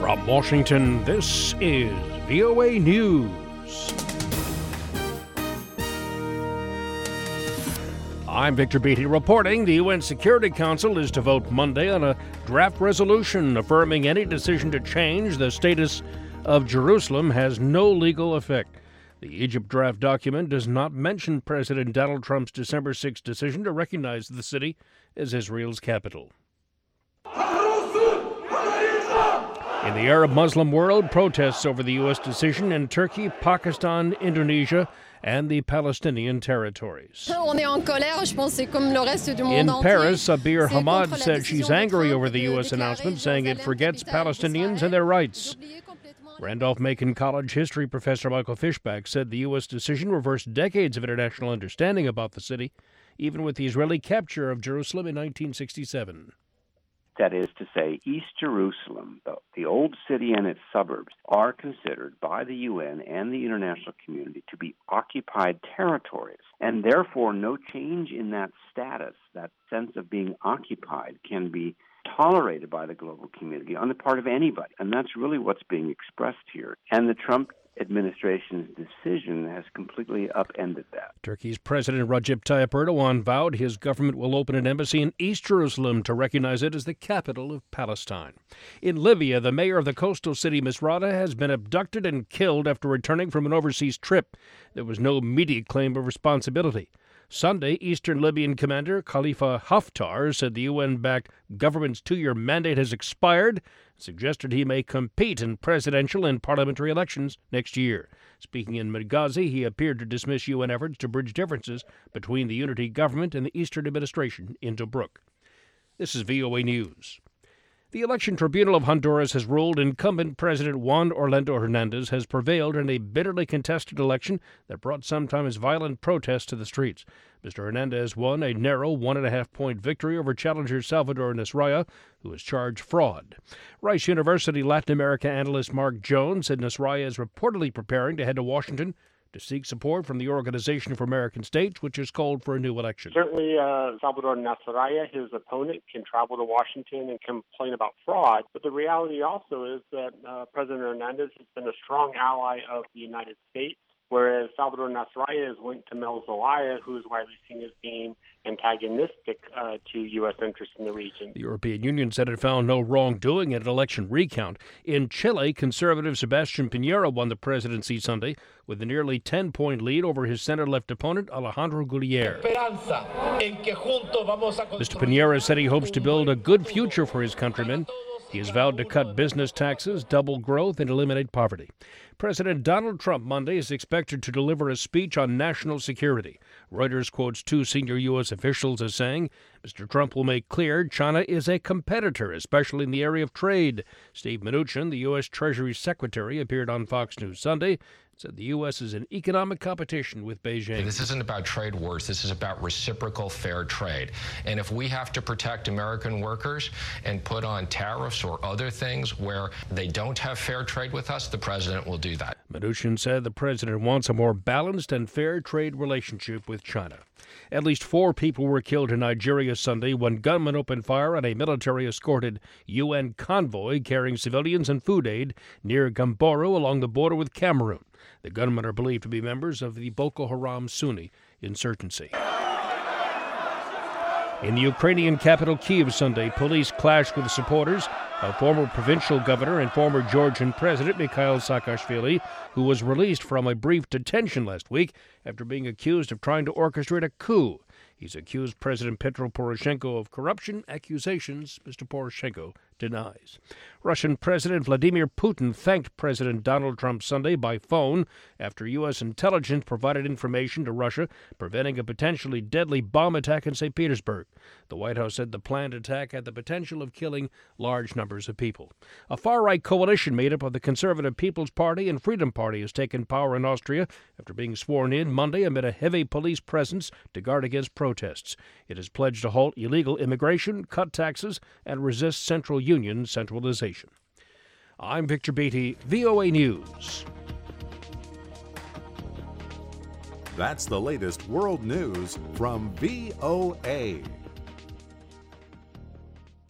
From Washington, this is VOA News. I'm Victor Beatty reporting the UN Security Council is to vote Monday on a draft resolution affirming any decision to change the status of Jerusalem has no legal effect. The Egypt draft document does not mention President Donald Trump's December 6 decision to recognize the city as Israel's capital. In the Arab Muslim world, protests over the U.S. decision in Turkey, Pakistan, Indonesia, and the Palestinian territories. In Paris, Sabir Hamad said she's angry over the U.S. announcement, saying it forgets Palestinians and their rights. Randolph-Macon College history professor Michael Fishback said the U.S. decision reversed decades of international understanding about the city, even with the Israeli capture of Jerusalem in 1967. That is to say, East Jerusalem, the old city and its suburbs, are considered by the UN and the international community to be occupied territories, and therefore no change in that status, that sense of being occupied, can be tolerated by the global community on the part of anybody. And that's really what's being expressed here. And the Trump administration's decision has completely upended that. Turkey's President Recep Tayyip Erdogan vowed his government will open an embassy in East Jerusalem to recognize it as the capital of Palestine. In Libya, the mayor of the coastal city Misrata has been abducted and killed after returning from an overseas trip. There was no immediate claim of responsibility. Sunday, Eastern Libyan commander Khalifa Haftar said the UN-backed government's 2-year mandate has expired, suggested he may compete in presidential and parliamentary elections next year. Speaking in Benghazi, he appeared to dismiss UN efforts to bridge differences between the unity government and the Eastern administration in Tobruk. This is VOA News. The Election Tribunal of Honduras has ruled incumbent President Juan Orlando Hernandez has prevailed in a bitterly contested election that brought sometimes violent protests to the streets. Mr. Hernandez won a narrow 1.5-point victory over challenger Salvador Nasralla, who is charged fraud. Rice University Latin America analyst Mark Jones said Nasralla is reportedly preparing to head to Washington to seek support from the Organization for American States, which has called for a new election. Certainly, Salvador Nasralla, his opponent, can travel to Washington and complain about fraud. But the reality also is that President Hernandez has been a strong ally of the United States, whereas Salvador Nasralla is linked to Mel Zelaya, who is widely seen as being antagonistic to U.S. interests in the region. The European Union said it found no wrongdoing in an election recount. In Chile, conservative Sebastián Piñera won the presidency Sunday with a nearly 10-point lead over his center-left opponent, Alejandro Guillier. Mr. Piñera said he hopes to build a good future for his countrymen. He has vowed to cut business taxes, double growth, and eliminate poverty. President Donald Trump Monday is expected to deliver a speech on national security. Reuters quotes 2 senior U.S. officials as saying Mr. Trump will make clear China is a competitor, especially in the area of trade. Steve Mnuchin, the U.S. Treasury Secretary, appeared on Fox News Sunday, said the U.S. is in economic competition with Beijing. This isn't about trade wars. This is about reciprocal fair trade. And if we have to protect American workers and put on tariffs or other things where they don't have fair trade with us, the president will do that. Mnuchin said the president wants a more balanced and fair trade relationship with China. At least 4 people were killed in Nigeria Sunday when gunmen opened fire on a military-escorted UN convoy carrying civilians and food aid near Gamboro along the border with Cameroon. The gunmen are believed to be members of the Boko Haram Sunni insurgency. In the Ukrainian capital Kyiv Sunday, police clashed with supporters of former provincial governor and former Georgian president Mikhail Saakashvili, who was released from a brief detention last week after being accused of trying to orchestrate a coup. He's accused President Petro Poroshenko of corruption, accusations Mr. Poroshenko denies. Russian President Vladimir Putin thanked President Donald Trump Sunday by phone after U.S. intelligence provided information to Russia preventing a potentially deadly bomb attack in St. Petersburg. The White House said the planned attack had the potential of killing large numbers of people. A far-right coalition made up of the Conservative People's Party and Freedom Party has taken power in Austria after being sworn in Monday amid a heavy police presence to guard against protests. It has pledged to halt illegal immigration, cut taxes, and resist Central Union centralization. I'm Victor Beatty, VOA News. That's the latest world news from VOA.